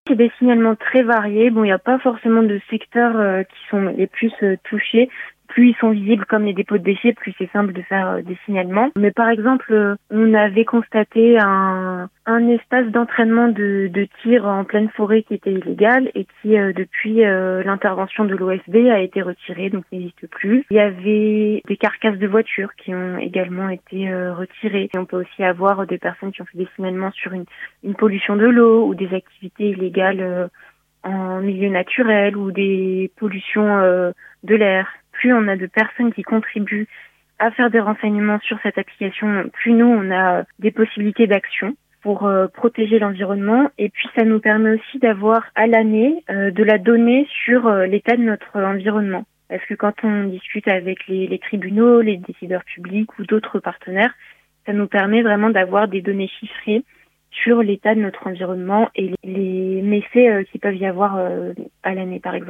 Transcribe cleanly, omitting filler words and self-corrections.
C'est des signalements très variés. Bon, il n'y a pas forcément de secteurs qui sont les plus touchés. Plus ils sont visibles comme les dépôts de déchets, plus c'est simple de faire des signalements. Mais par exemple, on avait constaté un espace d'entraînement de tir en pleine forêt qui était illégal et qui, depuis l'intervention de l'OSB, a été retiré, donc n'existe plus. Il y avait des carcasses de voitures qui ont également été retirées. Et on peut aussi avoir des personnes qui ont fait des signalements sur une pollution de l'eau ou des activités illégales en milieu naturel ou des pollutions de l'air. Plus on a de personnes qui contribuent à faire des renseignements sur cette application, plus nous, on a des possibilités d'action pour protéger l'environnement. Et puis, ça nous permet aussi d'avoir à l'année de la donnée sur l'état de notre environnement. Parce que quand on discute avec les tribunaux, les décideurs publics ou d'autres partenaires, ça nous permet vraiment d'avoir des données chiffrées sur l'état de notre environnement et les méfaits qu'il peuvent y avoir à l'année, par exemple.